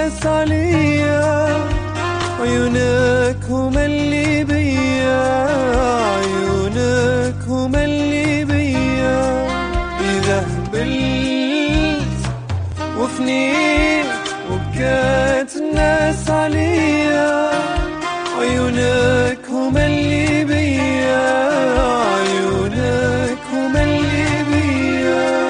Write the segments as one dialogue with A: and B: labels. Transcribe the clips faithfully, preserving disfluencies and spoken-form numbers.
A: الناس عليا، عيونك هما اللي بيا، عيونك هما اللي بيا. إذا هبلت وفنيت وبكات الناس عليا، عيونك هما اللي بيا، عيونك هما اللي بيا.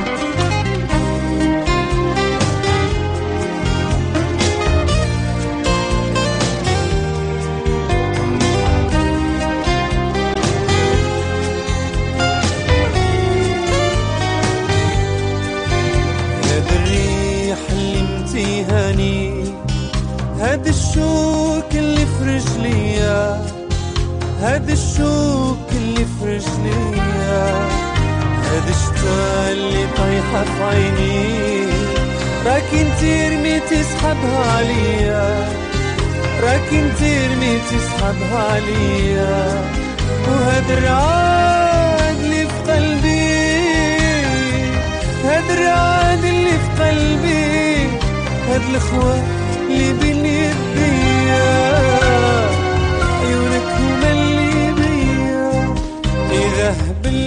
A: هذا الريح اللي امتهاني، هذا الشوك اللي في رجليا، هذا الشوك اللي في رجليا، هذا الشتا اللي طايحة في عيني، راكي انتي رميتي سحبها عليا، راكي انتي رميتي سحبها عليا. وهذا الرعاد اللي في قلبي، هذا الرعاد اللي في قلبي، هاد الخوة اللي بين يديا، عيونك هما اللي بيا. إذا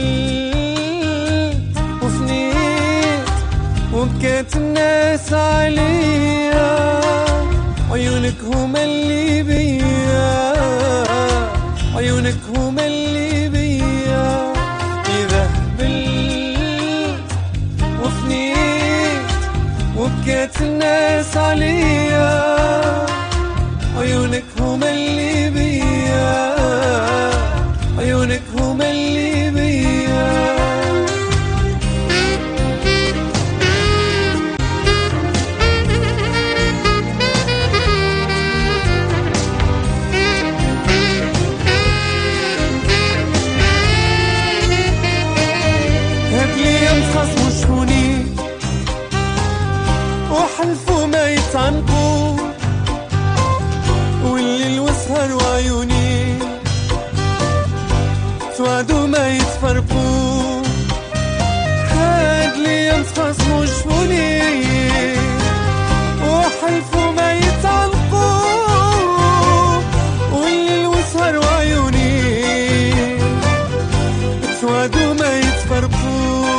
A: هبلت وفنيت وبكات الناس عليا، عيونك هما اللي بيا، عيونك هما اللي بيا. إذا هبلت وفنيت وبكات الناس عليا، عيونك هما اللي بيا، عيونك هما اللي بيا. هادلي ينخصموا شهوني وحلفوا ما يتعنقوا، والليل وسهر وعيوني توعدوا ما يتفرقوا. هادلي ينخصموا شهوني وحلفوا ما يتعنقوا، والليل وسهر وعيوني توعدوا ما يتفرقوا.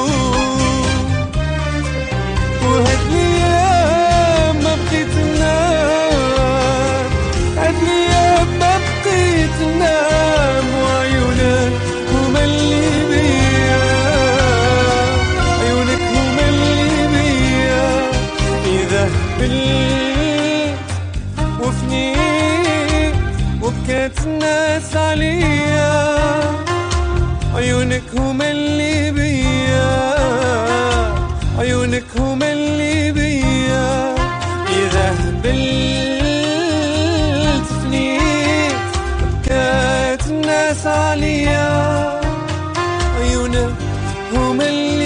A: وهاد الايام ما بقيت ننام، هاد الايام ما بقيت ننام، وعيونك هما اللي بيا، عيونك هما اللي بيا. إذا هبلت وفنيت وبكات الناس عليا، عيونك هما اللي بيا، عيونك هما اللي بيا. إذا هبلت فنيت بكات الناس عليا، عيونك هما اللي